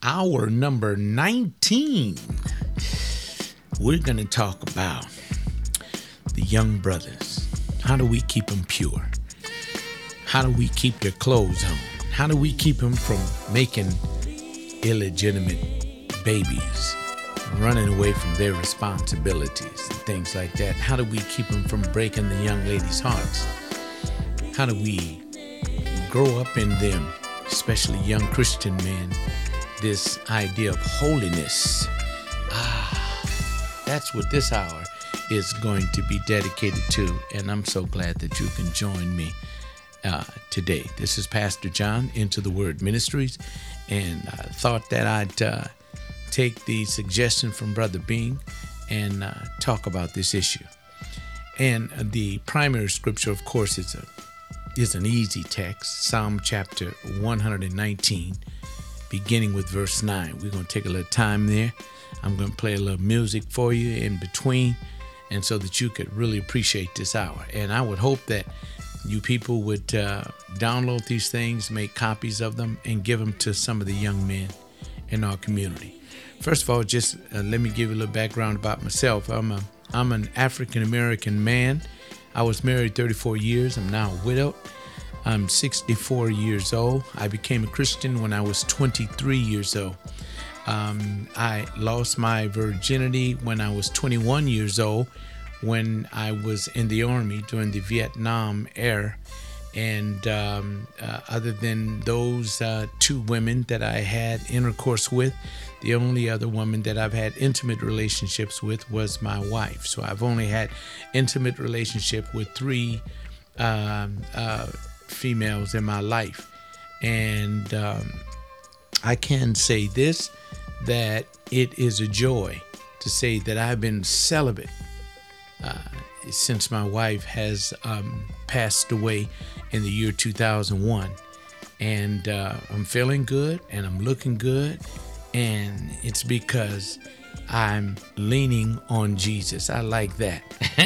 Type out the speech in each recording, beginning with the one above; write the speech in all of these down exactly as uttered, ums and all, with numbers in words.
hour number nineteen. We're going to talk about the young brothers. How do we keep them pure? How do we keep their clothes on? How do we keep them from making illegitimate babies, running away from their responsibilities and things like that? How do we keep them from breaking the young ladies' hearts? How do we grow up in them, especially young Christian men, this idea of holiness? Ah, that's what this hour is going to be dedicated to, and I'm so glad that you can join me uh, today. This is Pastor John, Into the Word Ministries, and I thought that I'd uh, take the suggestion from Brother Bing and uh, talk about this issue. And uh, the primary scripture, of course, is a is an easy text, Psalm chapter one nineteen, beginning with verse nine. We're going to take a little time there. I'm going to play a little music for you in between, and so that you could really appreciate this hour. And I would hope that you people would uh, download these things, make copies of them, and give them to some of the young men in our community. First of all, just uh, let me give you a little background about myself. I'm a I'm an African-American man. I was married thirty-four years. I'm now widowed. I'm sixty-four years old. I became a Christian when I was twenty-three years old. Um, I lost my virginity when I was twenty-one years old, when I was in the Army during the Vietnam era. And um, uh, other than those uh, two women that I had intercourse with, the only other woman that I've had intimate relationships with was my wife. So I've only had intimate relationship with three um, uh, females in my life. And um, I can say this, that it is a joy to say that I've been celibate uh, since my wife has um, passed away in the year two thousand one. And uh, I'm feeling good and I'm looking good. And it's because I'm leaning on Jesus. I like that.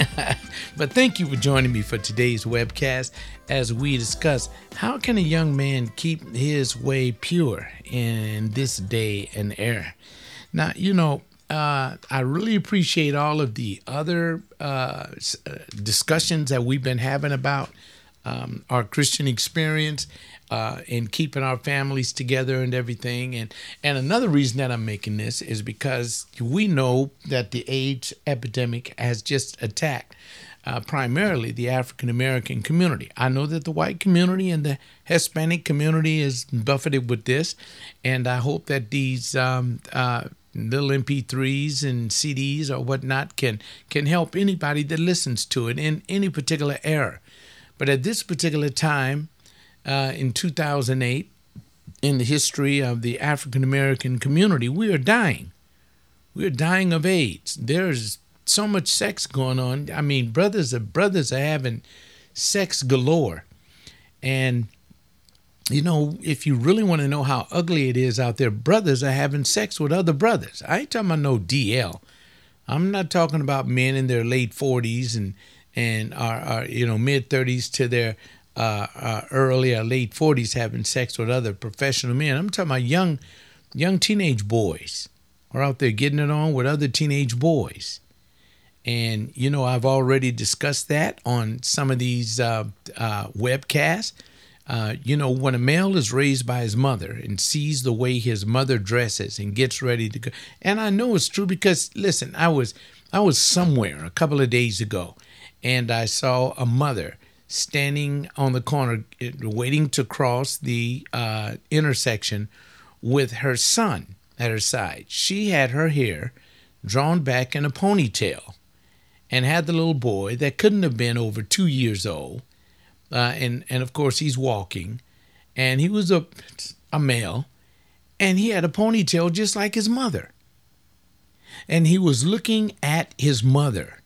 But thank you for joining me for today's webcast as we discuss how can a young man keep his way pure in this day and era. Now, you know, uh, I really appreciate all of the other uh, discussions that we've been having about um, our Christian experience uh, in keeping our families together and everything. And, and another reason that I'm making this is because we know that the AIDS epidemic has just attacked uh, primarily the African-American community. I know that the white community and the Hispanic community is buffeted with this, and I hope that these um, uh, little M P threes and C Ds or whatnot can can help anybody that listens to it in any particular era. But at this particular time, uh, in two thousand eight, in the history of the African-American community, we are dying. We are dying of AIDS. There's so much sex going on. I mean, brothers are brothers are having sex galore. And you know, if you really want to know how ugly it is out there, brothers are having sex with other brothers. I ain't talking about no D L. I'm not talking about men in their late forties and and are, are you know mid thirties to their uh, uh, early or late forties having sex with other professional men. I'm talking about young young teenage boys are out there getting it on with other teenage boys. And you know, I've already discussed that on some of these uh, uh, webcasts. Uh, you know, when a male is raised by his mother and sees the way his mother dresses and gets ready to go, and I know it's true because, listen, I was I was somewhere a couple of days ago, and I saw a mother standing on the corner waiting to cross the uh, intersection with her son at her side. She had her hair drawn back in a ponytail and had the little boy that couldn't have been over two years old. Uh, and, and of course, he's walking, and he was a, a male, and he had a ponytail just like his mother. And he was looking at his mother,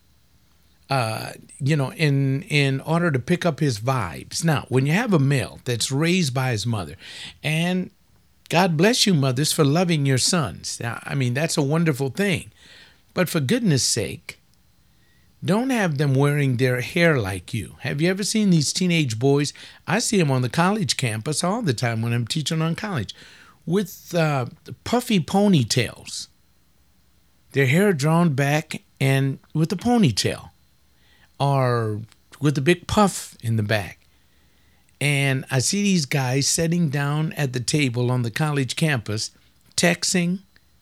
uh, you know, in, in order to pick up his vibes. Now, when you have a male that's raised by his mother, and God bless you, mothers, for loving your sons. Now, I mean, that's a wonderful thing. But for goodness sake, don't have them wearing their hair like you. Have you ever seen these teenage boys? I see them on the college campus all the time when I'm teaching on college, with uh, puffy ponytails, their hair drawn back and with a ponytail, or with a big puff in the back. And I see these guys sitting down at the table on the college campus, texting.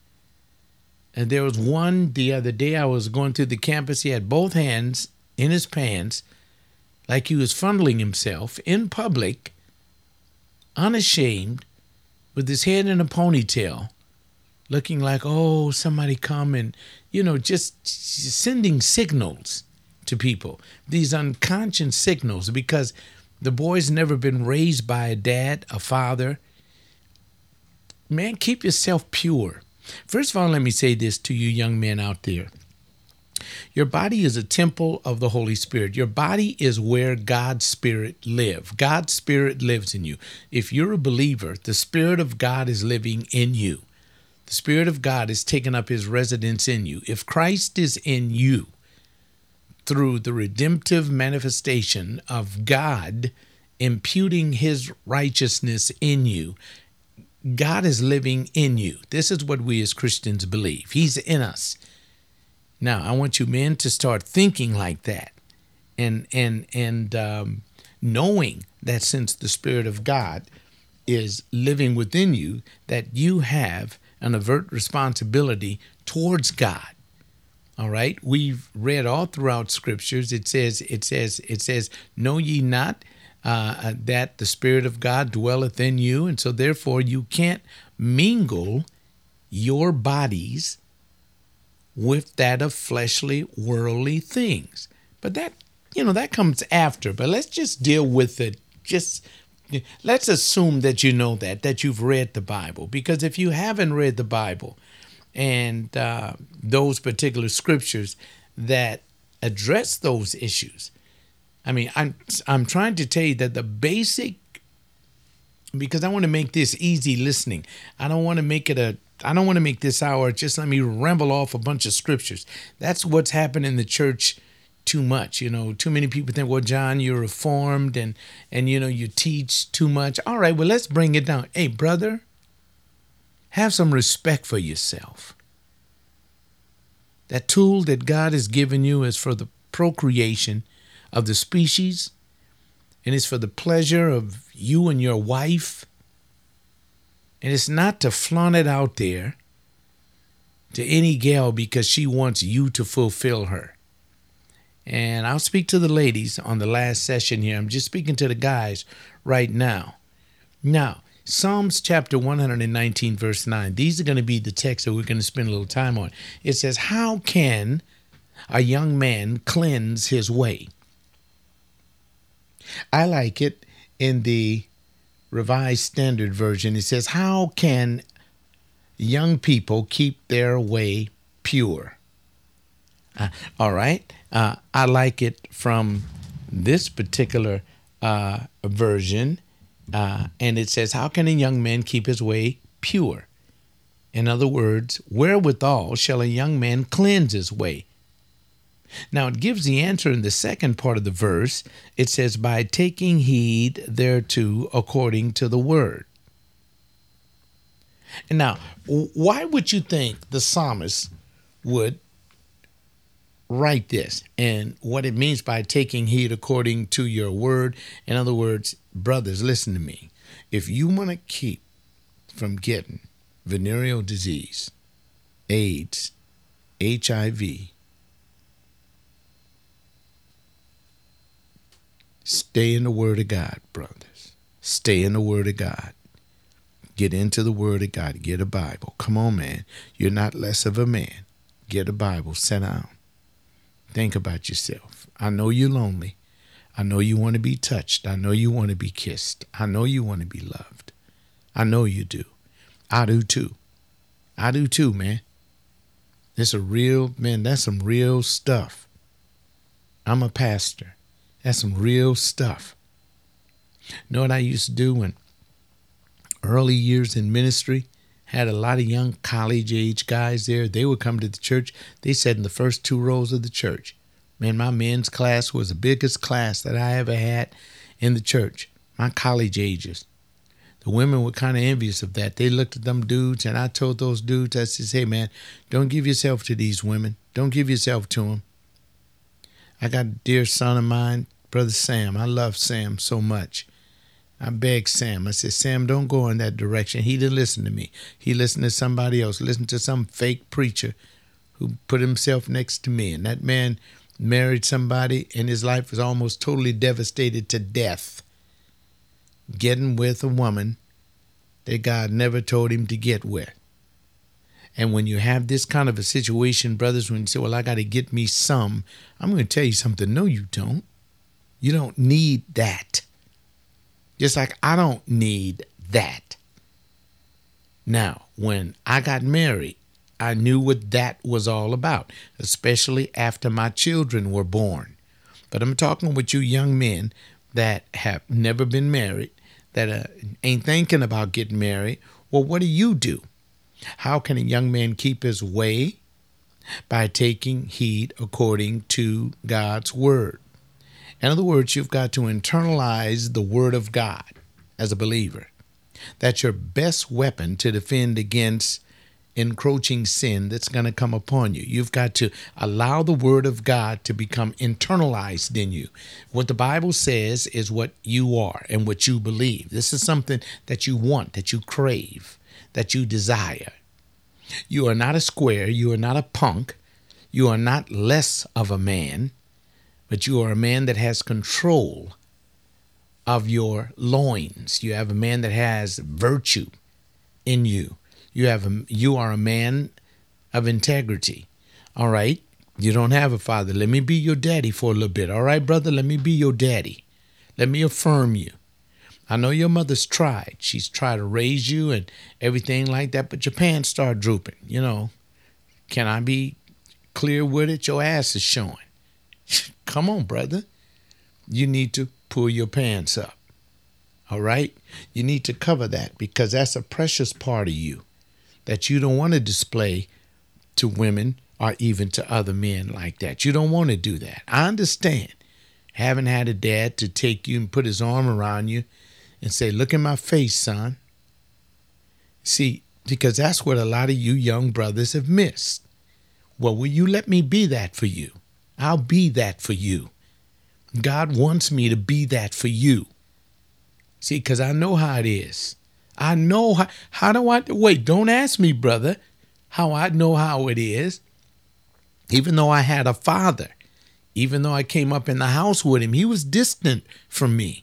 And there was one the other day, I was going through the campus. He had both hands in his pants, like he was fondling himself in public, unashamed, with his head in a ponytail, looking like, oh, somebody come and, you know, just sending signals to people, these unconscious signals, because the boy's never been raised by a dad, a father. Man, keep yourself pure. First of all, let me say this to you young men out there. Your body is a temple of the Holy Spirit. Your body is where God's Spirit lives. God's Spirit lives in you. If you're a believer, the Spirit of God is living in you. The Spirit of God is taking up his residence in you. If Christ is in you through the redemptive manifestation of God imputing his righteousness in you, God is living in you. This is what we as Christians believe. He's in us. Now, I want you men to start thinking like that, and and and um, knowing that since the Spirit of God is living within you, that you have an overt responsibility towards God. All right, we've read all throughout Scriptures. It says, it says, it says, "Know ye not uh, that the Spirit of God dwelleth in you?" And so, therefore, you can't mingle your bodies with that of fleshly, worldly things. But that, you know, that comes after. But let's just deal with it. Just let's assume that you know that, that you've read the Bible. Because if you haven't read the Bible and uh, those particular scriptures that address those issues, I mean, I'm I'm trying to tell you that the basic, because I want to make this easy listening. I don't want to make it a I don't want to make this hour just let me ramble off a bunch of scriptures. That's what's happened in the church too much. You know, too many people think, well, John, you're reformed and, and you know, you teach too much. All right, well, let's bring it down. Hey, brother, have some respect for yourself. That tool that God has given you is for the procreation of the species, and it's for the pleasure of you and your wife. And it's not to flaunt it out there to any gal because she wants you to fulfill her. And I'll speak to the ladies on the last session here. I'm just speaking to the guys right now. Now, Psalms chapter one hundred nineteen, verse nine. These are going to be the texts that we're going to spend a little time on. It says, "How can a young man cleanse his way?" I like it in the Revised Standard Version. It says, "How can young people keep their way pure?" Uh, all right. Uh, I like it from this particular uh, version. Uh, and it says, "How can a young man keep his way pure?" In other words, wherewithal shall a young man cleanse his way? Now, it gives the answer in the second part of the verse. It says, "By taking heed thereto according to the word." And now, why would you think the psalmist would write this? And what it means by taking heed according to your word. In other words, brothers, listen to me. If you want to keep from getting venereal disease, AIDS, H I V, stay in the Word of God, brothers. Stay in the Word of God. Get into the Word of God. Get a Bible. Come on, man. You're not less of a man. Get a Bible. Sit down. Think about yourself. I know you're lonely. I know you want to be touched. I know you want to be kissed. I know you want to be loved. I know you do. I do too. I do too, man. It's a real, man, that's some real stuff. I'm a pastor. That's some real stuff. You know what I used to do when early years in ministry? Had a lot of young college-age guys there. They would come to the church. They sat in the first two rows of the church. Man, my men's class was the biggest class that I ever had in the church. My college ages. The women were kind of envious of that. They looked at them dudes, and I told those dudes, I said, hey, man, don't give yourself to these women. Don't give yourself to them. I got a dear son of mine, Brother Sam. I love Sam so much. I begged Sam. I said, Sam, don't go in that direction. He didn't listen to me. He listened to somebody else, listened to some fake preacher who put himself next to me. And that man married somebody, and his life was almost totally devastated to death, getting with a woman that God never told him to get with. And when you have this kind of a situation, brothers, when you say, well, I got to get me some, I'm going to tell you something. No, you don't. You don't need that. Just like I don't need that. Now, when I got married, I knew what that was all about, especially after my children were born. But I'm talking with you young men that have never been married, that uh, ain't thinking about getting married. Well, what do you do? How can a young man keep his way? By taking heed according to God's word. In other words, you've got to internalize the word of God as a believer. That's your best weapon to defend against encroaching sin that's going to come upon you. You've got to allow the word of God to become internalized in you. What the Bible says is what you are and what you believe. This is something that you want, that you crave, that you desire. You are not a square. You are not a punk. You are not less of a man, but you are a man that has control of your loins. You have a man that has virtue in you. You have a, you are a man of integrity. All right. You don't have a father. Let me be your daddy for a little bit. All right, brother, let me be your daddy. Let me affirm you. I know your mother's tried. She's tried to raise you and everything like that, but your pants start drooping. You know, can I be clear with it? Your ass is showing. Come on, brother. You need to pull your pants up. All right? You need to cover that because that's a precious part of you that you don't want to display to women or even to other men like that. You don't want to do that. I understand. Haven't had a dad to take you and put his arm around you and say, look in my face, son. See, because that's what a lot of you young brothers have missed. Well, will you let me be that for you? I'll be that for you. God wants me to be that for you. See, because I know how it is. I know how, how do I, wait, don't ask me, brother, how I know how it is. Even though I had a father, even though I came up in the house with him, he was distant from me.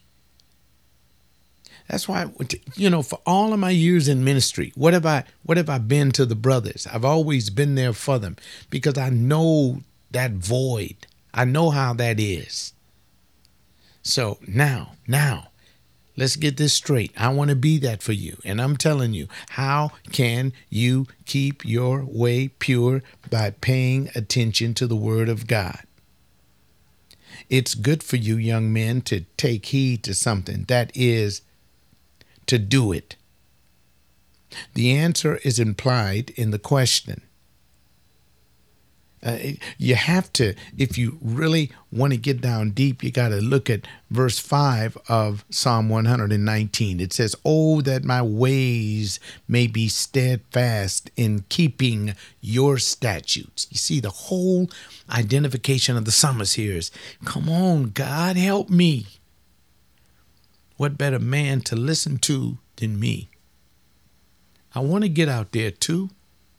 That's why, you know, for all of my years in ministry, what have I, what have I been to the brothers? I've always been there for them because I know that void. I know how that is. So now, now, let's get this straight. I want to be that for you. And I'm telling you, how can you keep your way pure? By paying attention to the word of God. It's good for you young men to take heed to something. That is to do it. The answer is implied in the question. Uh, you have to, if you really want to get down deep, you got to look at verse five of Psalm one hundred nineteen. It says, oh, that my ways may be steadfast in keeping your statutes. You see, the whole identification of the psalmist here is, come on, God, help me. What better man to listen to than me? I want to get out there too.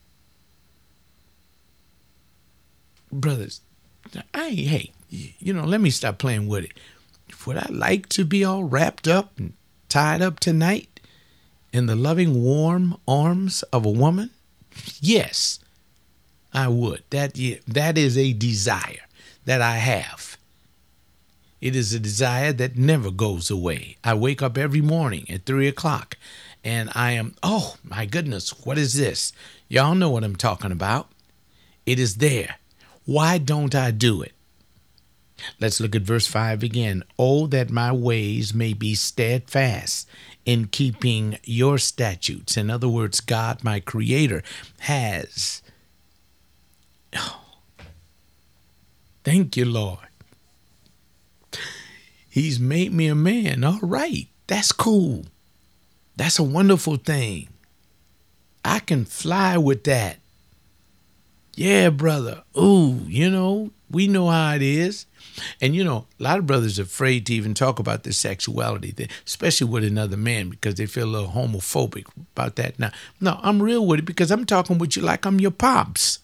Brothers, I hey, you know, let me stop playing with it. Would I like to be all wrapped up and tied up tonight in the loving, warm arms of a woman? Yes, I would. That, that is a desire that I have. It is a desire that never goes away. I wake up every morning at three o'clock and I am, oh my goodness, what is this? Y'all know what I'm talking about. It is there. Why don't I do it? Let's look at verse five again. Oh, that my ways may be steadfast in keeping your statutes. In other words, God, my creator, has. Oh, thank you, Lord. He's made me a man. All right. That's cool. That's a wonderful thing. I can fly with that. Yeah, brother. Ooh, you know, we know how it is. And, you know, a lot of brothers are afraid to even talk about their sexuality, especially with another man, because they feel a little homophobic about that. Now, no, I'm real with it because I'm talking with you like I'm your pops.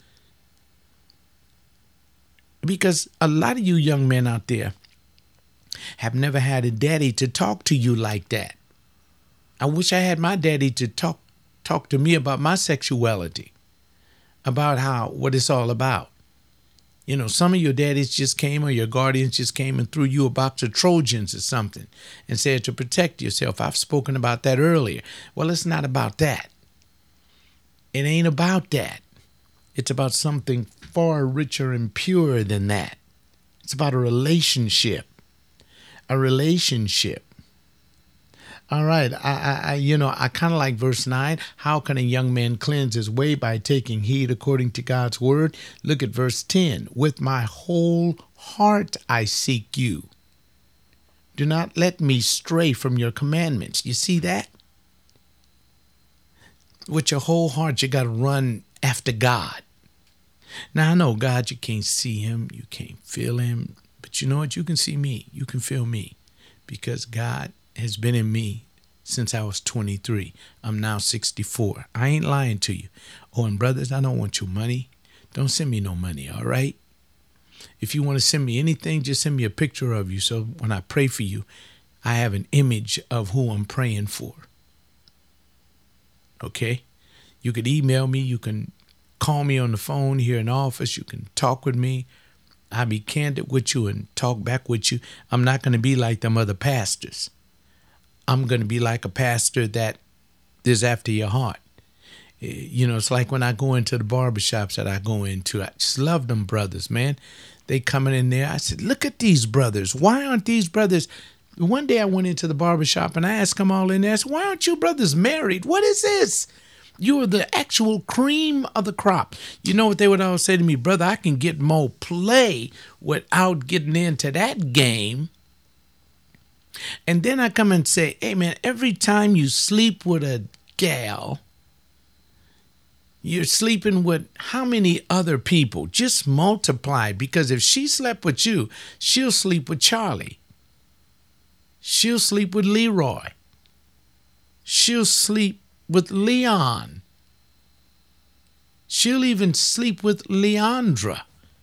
Because a lot of you young men out there have never had a daddy to talk to you like that. I wish I had my daddy to talk talk to me about my sexuality, about how what it's all about. You know, some of your daddies just came or your guardians just came and threw you a box of Trojans or something and said to protect yourself. I've spoken about that earlier. Well, it's not about that. It ain't about that. It's about something far richer and purer than that. It's about a relationship. A relationship. All right. I, I you know, I kind of like verse nine. How can a young man cleanse his way? By taking heed according to God's word. Look at verse ten. With my whole heart I seek you. Do not let me stray from your commandments. You see that? With your whole heart, you got to run after God. Now, I know, God, you can't see him. You can't feel him. But you know what? You can see me. You can feel me. Because God has been in me since I was twenty-three. I'm now sixty-four. I ain't lying to you. Oh, and brothers, I don't want your money. Don't send me no money, all right? If you want to send me anything, just send me a picture of you. So when I pray for you, I have an image of who I'm praying for. Okay? You could email me. You can call me on the phone here in the office. You can talk with me. I'll be candid with you and talk back with you. I'm not going to be like them other pastors. I'm going to be like a pastor that is after your heart. You know, it's like when I go into the barbershops that I go into. I just love them brothers, man. They coming in there. I said, look at these brothers. Why aren't these brothers? One day I went into the barbershop and I asked them all in there, I said, why aren't you brothers married? What is this? You are the actual cream of the crop. You know what they would always say to me, brother, I can get more play without getting into that game. And then I come and say, hey, man, every time you sleep with a gal, you're sleeping with how many other people? Just multiply, because if she slept with you, she'll sleep with Charlie. She'll sleep with Leroy. She'll sleep with Leon. She'll even sleep with Leandra.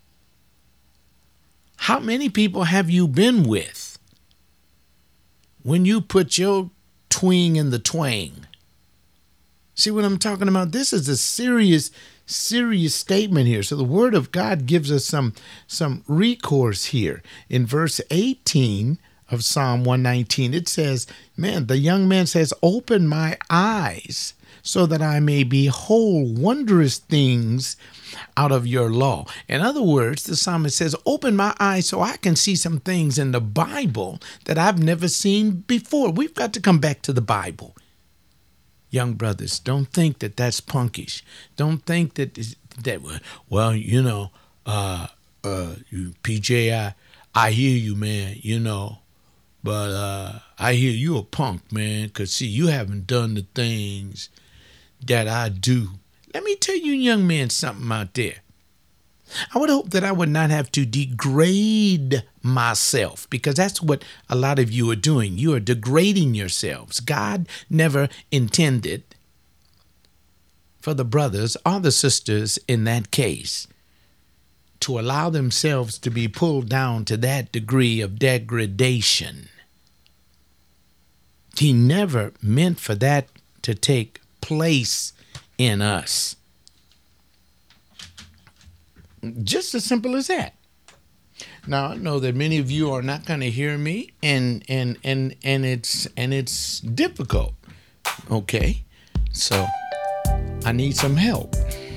How many people have you been with when you put your twing in the twang? See what I'm talking about? This is a serious, serious statement here. So the word of God gives us some, some recourse here. In verse eighteen of Psalm one nineteen, it says, man, the young man says, open my eyes so that I may behold wondrous things out of your law. In other words, the psalmist says, open my eyes so I can see some things in the Bible that I've never seen before. We've got to come back to the Bible. Young brothers, don't think that that's punkish. Don't think that, that well, you know, uh, uh, you, P J, I, I hear you, man, you know. But uh, I hear you a punk, man, because, see, you haven't done the things that I do. Let me tell you young men something out there. I would hope that I would not have to degrade myself, because that's what a lot of you are doing. You are degrading yourselves. God never intended for the brothers or the sisters in that case to allow themselves to be pulled down to that degree of degradation. He never meant for that to take place in us. Just as simple as that. Now, I know that many of you are not going to hear me, and and and and it's and it's difficult. Okay, so I need some help.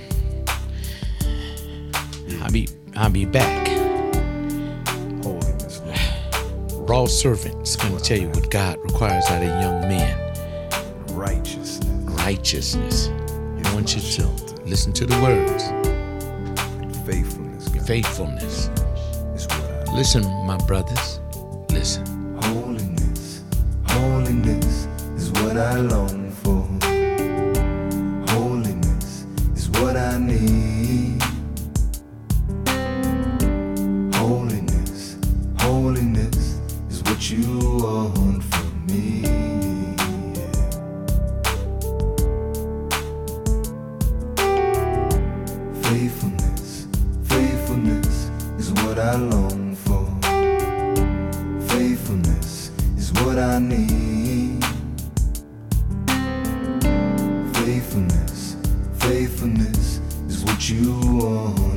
I'll be I'll be back. Holiness, Raw servant is going to tell you what God requires out of young men. Righteousness. Righteousness. I want you to listen to the words. Faithfulness. God. Faithfulness. Is what I Listen, my brothers. Listen. Holiness. Holiness is what I long I need. Holiness, holiness is what you want from me. Yeah. Faithfulness, faithfulness is what I long for. Faithfulness is what I need. Faithfulness, faithfulness is what you want.